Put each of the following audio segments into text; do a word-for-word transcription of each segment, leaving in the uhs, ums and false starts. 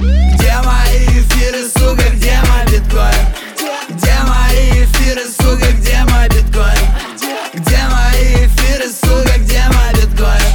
Где мои эфиры, сука, где мой биткоин? Где мои эфиры, сука, где мой биткоин? Где мои эфиры, сука, где мой биткоин?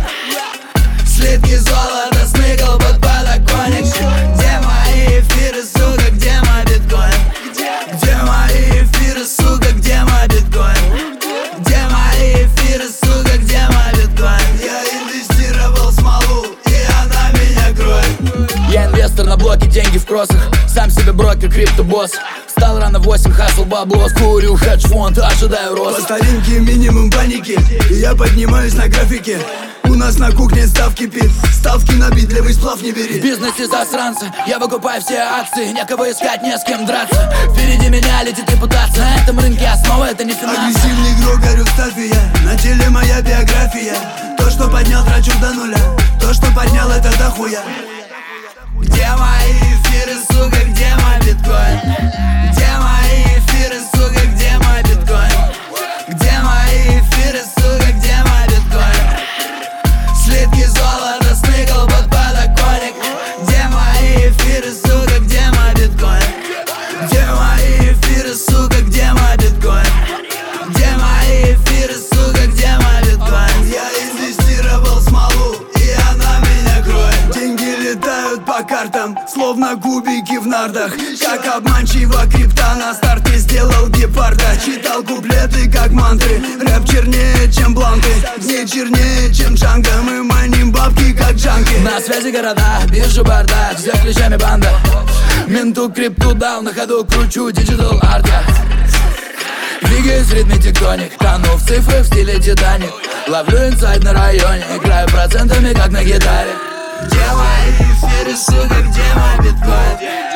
Слитки золота смыкал под подоконник. Где мои эфиры, сука, где мой биткоин? Где мои эфиры, сука, где мой биткоин? Где мои эфиры, сука, где мой биткоин? Я инвестировал в смолу, и она меня кроет. Я инвестор на блоке, деньги в кроссах. Сам себе брокер, криптобосс. Встал рано в восемь, хасл баблос. Курю хедж-фонд, ожидаю рост. По старинке минимум паники, и я поднимаюсь на графике. У нас на кухне став кипит, ставки на битлевый сплав не бери. В бизнесе засранцы, я выкупаю все акции. Некого искать, не с кем драться. Впереди меня летит репутация. На этом рынке основа это не финансы. Агрессивный игрок, горю в стафе я. На теле моя биография. То, что поднял, трачу до нуля. То, что поднял, это дохуя. Где мои эфиры, сука, где мой биткоин? Где мои эфиры, сука, где мой биткоин? Где мои эфиры, сука, где мой биткоин? Слитки золота смыкал под подоконник. Где мои эфиры, сука, где мой биткоин? Где мои эфиры, сука, где мой биткоин? Где мои эфиры, сука, где мой биткоин? Я инвестировал в смолу, и она меня кроет. Деньги летают по картам, словно кубики в нардах. Как обманчиво крипта на старте сделал гепарда. Читал куплеты как мантры, рэп чернее, чем бланты. Не чернее, чем Джанго, мы маним бабки как джанки. На связи города, биржа бардак, за ключами банда. Менту крипту дал, на ходу кручу диджитал арта. Двигаюсь в ритме тектоник, тону в цифрах в стиле Титаник. Ловлю инсайд на районе, играю процентами как на гитаре. Где мои эфиры, сука, где мой биткоин?